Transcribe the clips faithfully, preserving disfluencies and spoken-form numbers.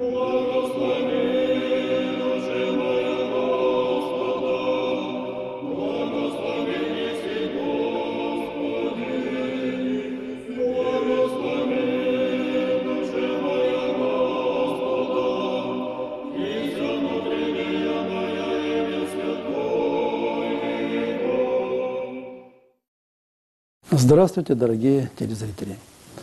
Здравствуйте, дорогие телезрители!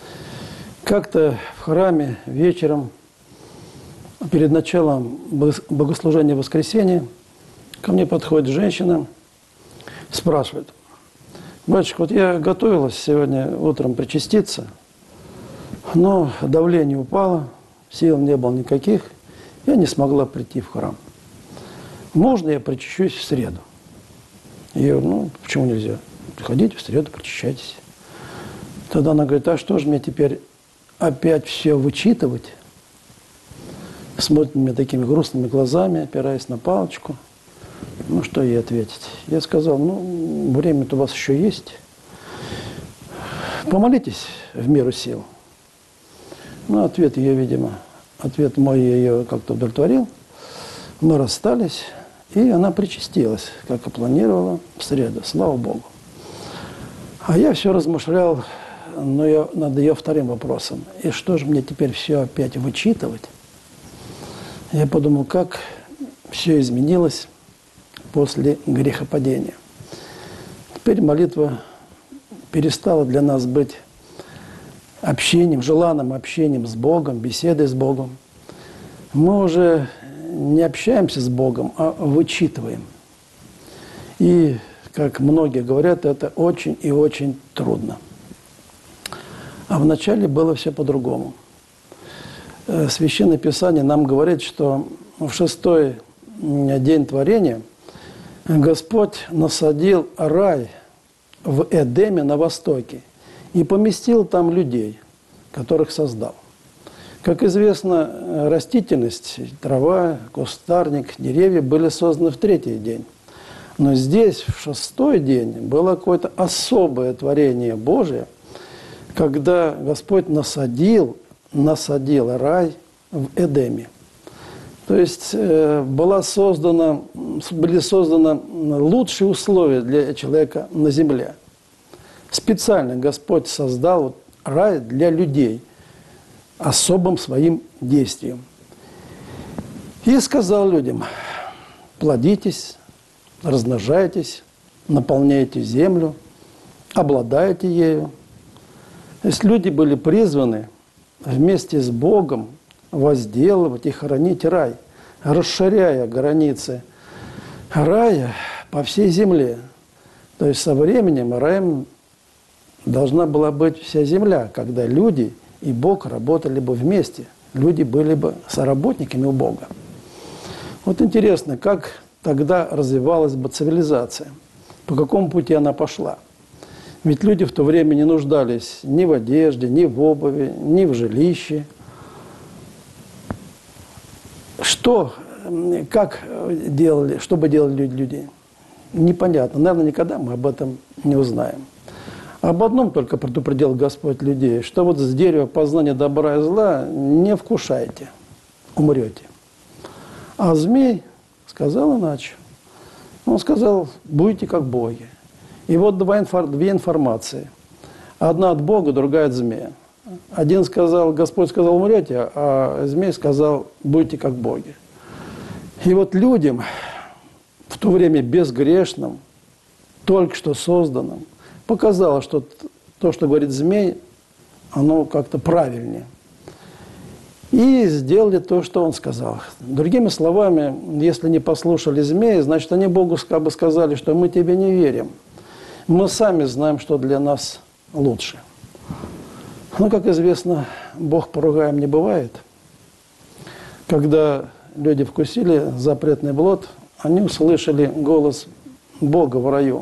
Как-то в храме вечером, перед началом богослужения воскресенья, ко мне подходит женщина, спрашивает: «Батюшка, вот я готовилась сегодня утром причаститься, но давление упало, сил не было никаких, я не смогла прийти в храм. Можно я причащусь в среду?» Я говорю: «Ну, почему нельзя? Приходите в среду, причащайтесь». Тогда она говорит: «А что же мне теперь опять все вычитывать?» Смотрит на меня такими грустными глазами, опираясь на палочку. Ну, что ей ответить? Я сказал: «Ну, время-то у вас еще есть. Помолитесь в меру сил». Ну, ответ ее, видимо, ответ мой ее как-то удовлетворил. Мы расстались, и она причастилась, как и планировала, в среду. Слава Богу. А я все размышлял, но я, над ее вторым вопросом. И что же мне теперь все опять вычитывать? Я подумал, как все изменилось после грехопадения. Теперь молитва перестала для нас быть общением, желанным общением с Богом, беседой с Богом. Мы уже не общаемся с Богом, а вычитываем. И, как многие говорят, это очень и очень трудно. А вначале было все по-другому. Священное Писание нам говорит, что в шестой день творения Господь насадил рай в Эдеме на востоке и поместил там людей, которых создал. Как известно, растительность, трава, кустарник, деревья были созданы в третий день. Но здесь, в шестой день, было какое-то особое творение Божие, когда Господь насадил, насадил рай в Эдеме. То есть э, была создана, были созданы лучшие условия для человека на земле. Специально Господь создал рай для людей особым своим действием. И сказал людям: плодитесь, размножайтесь, наполняйте землю, обладайте ею. То есть люди были призваны вместе с Богом возделывать и хранить рай, расширяя границы рая по всей земле. То есть со временем раем должна была быть вся земля, когда люди и Бог работали бы вместе. Люди были бы соработниками у Бога. Вот интересно, как тогда развивалась бы цивилизация, по какому пути она пошла. Ведь люди в то время не нуждались ни в одежде, ни в обуви, ни в жилище. Что, как делали, что бы делали люди? Непонятно. Наверное, никогда мы об этом не узнаем. Об одном только предупредил Господь людей, что вот с дерева познания добра и зла не вкушайте, умрете. А змей сказал иначе. Он сказал: будете как боги. И вот два инфор, две информации. Одна от Бога, другая от змея. Один сказал, Господь сказал: умрете, а змей сказал: будете как боги. И вот людям, в то время безгрешным, только что созданным, показалось, что то, что говорит змей, оно как-то правильнее. И сделали то, что он сказал. Другими словами, если не послушали змея, значит, они Богу как бы сказали, что мы тебе не верим. Мы сами знаем, что для нас лучше. Но, как известно, Бог поругаем не бывает. Когда люди вкусили запретный плод, они услышали голос Бога в раю.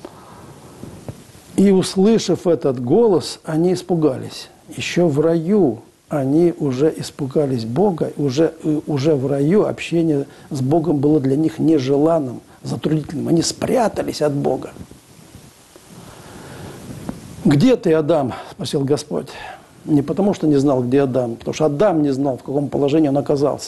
И, услышав этот голос, они испугались. Еще в раю они уже испугались Бога, уже, уже в раю общение с Богом было для них нежеланным, затруднительным. Они спрятались от Бога. «Где ты, Адам?» – спросил Господь. Не потому, что не знал, где Адам, потому что Адам не знал, в каком положении он оказался.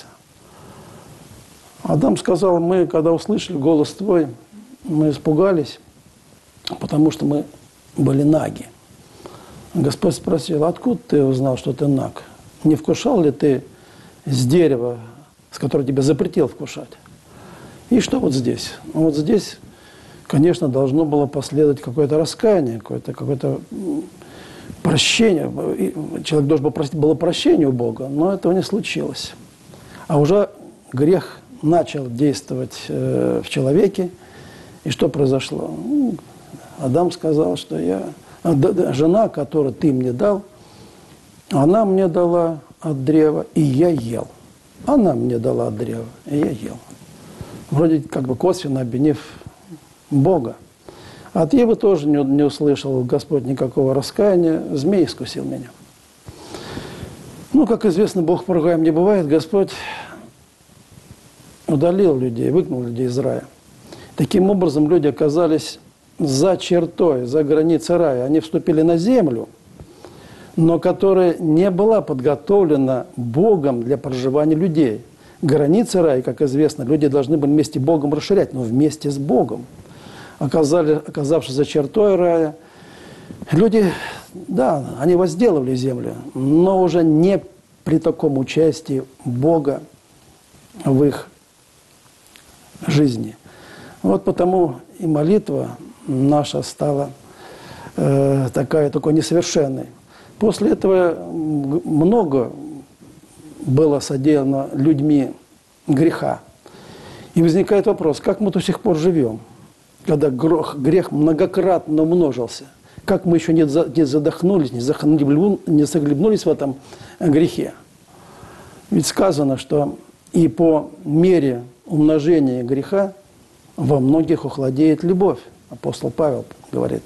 Адам сказал: мы, когда услышали голос твой, мы испугались, потому что мы были наги. Господь спросил: откуда ты узнал, что ты наг? Не вкушал ли ты с дерева, с которого тебе запретил вкушать? И что вот здесь? Ну, вот здесь, конечно, должно было последовать какое-то раскаяние, какое-то какое-то прощение. Человек должен был просить, было прощение у Бога, но этого не случилось. А уже грех начал действовать э, в человеке. И что произошло? Ну, Адам сказал, что я... Жена, которую ты мне дал, она мне дала от древа, и я ел. Она мне дала от древа, и я ел. Вроде как бы косвенно обвинив Бога. От Евы тоже не, не услышал Господь никакого раскаяния. Змей искусил меня. Ну, как известно, Бог поругаем не бывает. Господь удалил людей, выгнал людей из рая. Таким образом, люди оказались за чертой, за границей рая. Они вступили на землю, но которая не была подготовлена Богом для проживания людей. Границы рая, как известно, люди должны были вместе с Богом расширять, но вместе с Богом. Оказали, оказавшись за чертой рая, люди, да, они возделывали землю, но уже не при таком участии Бога в их жизни. Вот потому и молитва наша стала э, такая, такой несовершенной. После этого много было соделано людьми греха. И возникает вопрос, как мы до сих пор живем, когда грех, грех многократно умножился? Как мы еще не, не задохнулись, не, захлебнули, не заглебнулись в этом грехе? Ведь сказано, что и по мере умножения греха во многих охладеет любовь. Апостол Павел говорит,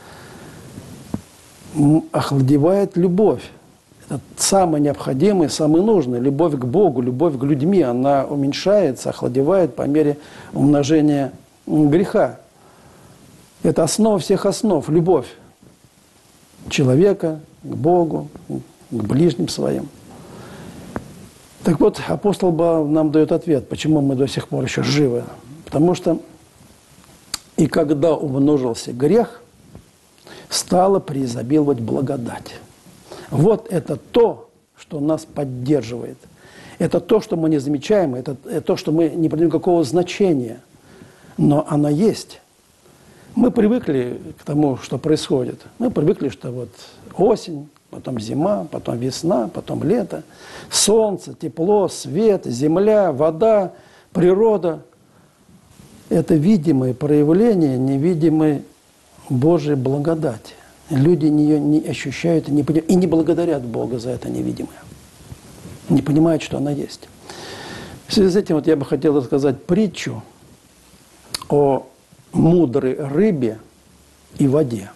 охладевает любовь. Это самое необходимое, самое нужное. Любовь к Богу, любовь к людьми, она уменьшается, охладевает по мере умножения греха. Это основа всех основ, любовь человека к Богу, к ближним своим. Так вот, апостол нам дает ответ, почему мы до сих пор еще живы. Потому что и когда умножился грех, стала преизобиловать благодать. Вот это то, что нас поддерживает. Это то, что мы не замечаем, это, это то, что мы не придаем никакого значения. Но она есть. Мы привыкли к тому, что происходит. Мы привыкли, что вот осень, потом зима, потом весна, потом лето, солнце, тепло, свет, земля, вода, природа. Это видимое проявление невидимой Божьей благодати. Люди ее не ощущают и не понимают, и не благодарят Бога за это невидимое. Не понимают, что она есть. В связи с этим вот я бы хотел рассказать притчу о мудрой рыбе и воде.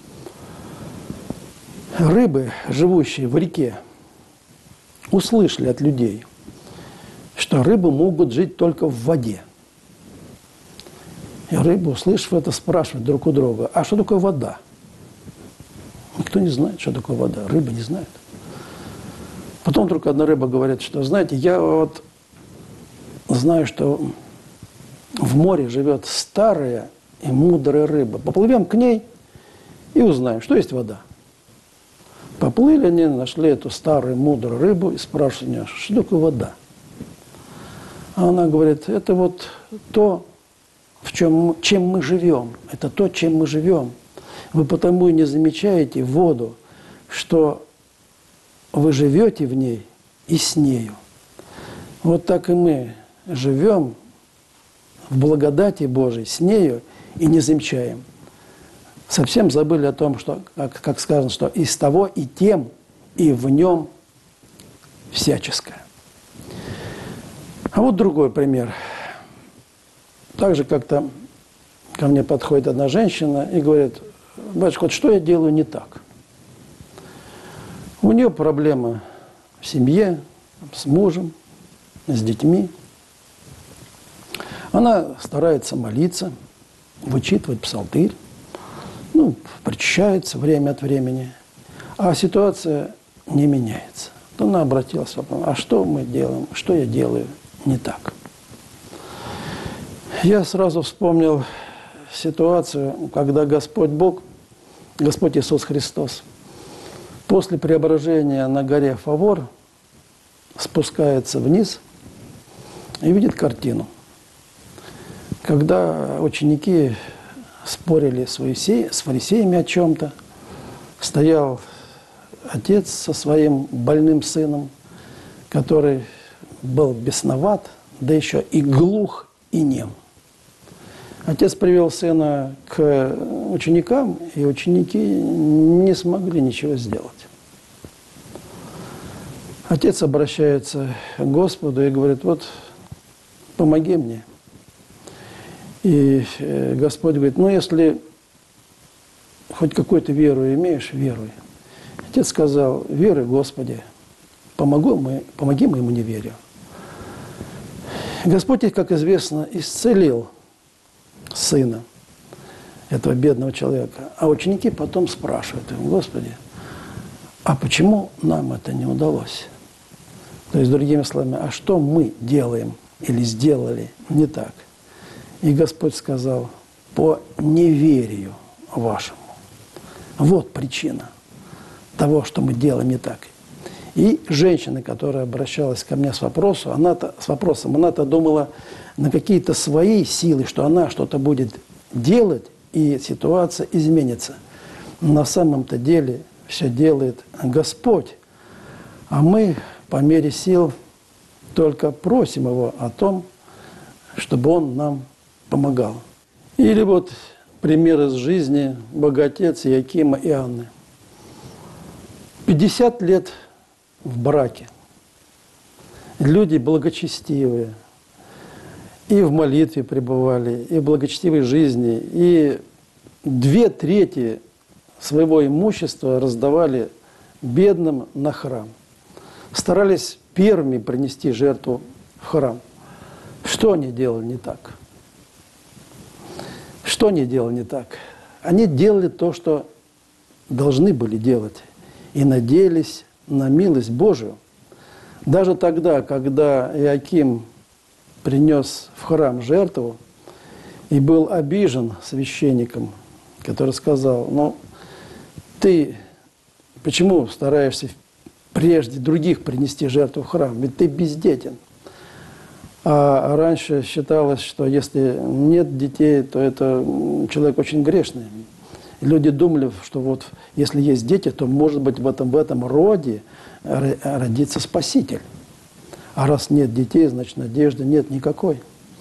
Рыбы, живущие в реке, услышали от людей, что рыбы могут жить только в воде. И рыбы, услышав это, спрашивают друг у друга, а что такое вода? Никто не знает, что такое вода. Рыба не знает. Потом вдруг одна рыба говорит, что, знаете, я вот знаю, что в море живет старая и мудрая рыба. Поплывем к ней и узнаем, что есть вода. Поплыли они, нашли эту старую мудрую рыбу и спрашивают у нее, что такое вода? А она говорит, это вот то, в чем, чем мы живем. Это то, чем мы живем. Вы потому и не замечаете воду, что вы живете в ней и с нею. Вот так и мы живем в благодати Божией с нею и не замечаем. Совсем забыли о том, что, как, как сказано, что из того и тем, и в нем всяческое. А вот другой пример. Также как-то ко мне подходит одна женщина и говорит, батюшка, вот что я делаю не так? У нее проблема в семье, с мужем, с детьми. Она старается молиться, вычитывать псалтырь, ну, причащается время от времени. А ситуация не меняется. То она обратилась, а что мы делаем, что я делаю не так? Я сразу вспомнил ситуацию, когда Господь Бог, Господь Иисус Христос, после преображения на горе Фавор спускается вниз и видит картину. Когда ученики спорили с фарисеями о чем-то, стоял отец со своим больным сыном, который был бесноват, да еще и глух, и нем. Отец привел сына к ученикам, и ученики не смогли ничего сделать. Отец обращается к Господу и говорит: вот, помоги мне. И Господь говорит: ну, если хоть какую-то веру имеешь, веруй. Отец сказал: веруй, Господи, помогу мы, помоги моему неверию. Господь, как известно, исцелил сына этого бедного человека. А ученики потом спрашивают: Господи, а почему нам это не удалось? То есть, другими словами, а что мы делаем или сделали не так? И Господь сказал: по неверию вашему. Вот причина того, что мы делаем не так. И женщина, которая обращалась ко мне с вопросом, она-то, с вопросом, она-то думала на какие-то свои силы, что она что-то будет делать, и ситуация изменится. На самом-то деле все делает Господь. А мы по мере сил только просим Его о том, чтобы Он нам помогал. Или вот пример из жизни богатец Иакима и Анны. пятьдесят лет в браке. Люди благочестивые. И в молитве пребывали, и в благочестивой жизни. И две трети своего имущества раздавали бедным на храм. Старались первыми принести жертву в храм. Что они делали не так? Что они делали не так? Они делали то, что должны были делать. И надеялись на милость Божию. Даже тогда, когда Иаким принес в храм жертву и был обижен священником, который сказал: ну, ты почему стараешься прежде других принести жертву в храм? Ведь ты бездетен. А раньше считалось, что если нет детей, то это человек очень грешный. Люди думали, что вот если есть дети, то, может быть, в этом, в этом роде родится Спаситель. А раз нет детей, значит, надежды нет никакой.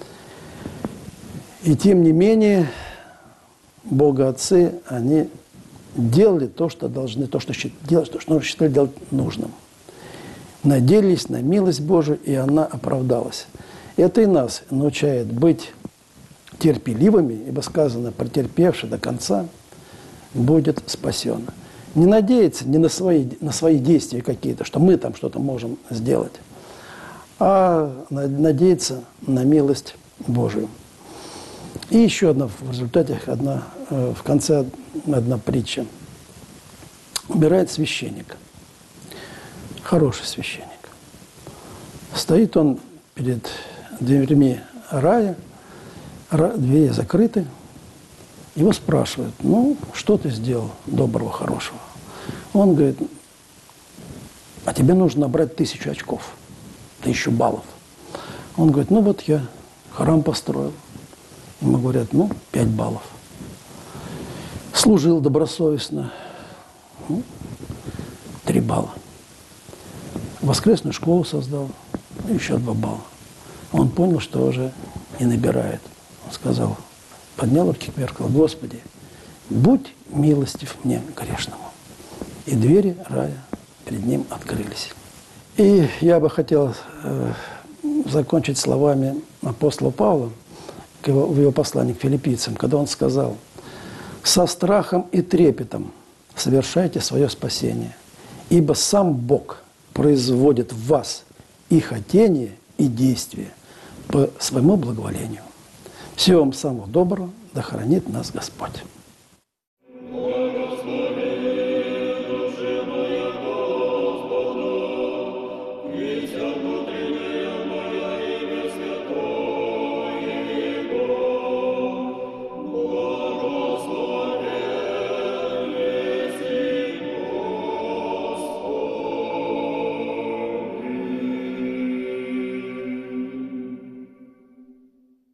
И тем не менее, богоотцы, они делали то, что должны, то, что делать, то, что считали делать нужным. Надеялись на милость Божию, и она оправдалась. Это и нас научает быть терпеливыми, ибо сказано: претерпевший до конца будет спасен. Не надеяться не на свои, на свои действия какие-то, что мы там что-то можем сделать, а надеяться на милость Божию. И еще одна в результате, одна, в конце одна притча. Умирает священник, хороший священник. Стоит он перед дверьми рая, двери закрыты. Его спрашивают: ну, что ты сделал доброго, хорошего? Он говорит: а тебе нужно набрать тысячу очков, тысячу баллов. Он говорит: ну вот я храм построил. Ему говорят: ну, пять баллов. Служил добросовестно. Ну, три балла. Воскресную школу создал. Еще два балла. Он понял, что уже не набирает. Он сказал, поднял руки кверх, сказал: Господи, будь милостив мне, грешному. И двери рая перед ним открылись. И я бы хотел э, закончить словами апостола Павла в его послании к филиппийцам, когда он сказал: «Со страхом и трепетом совершайте свое спасение, ибо сам Бог производит в вас и хотение, и действие по своему благоволению». Всего вам самого доброго, да хранит нас Господь.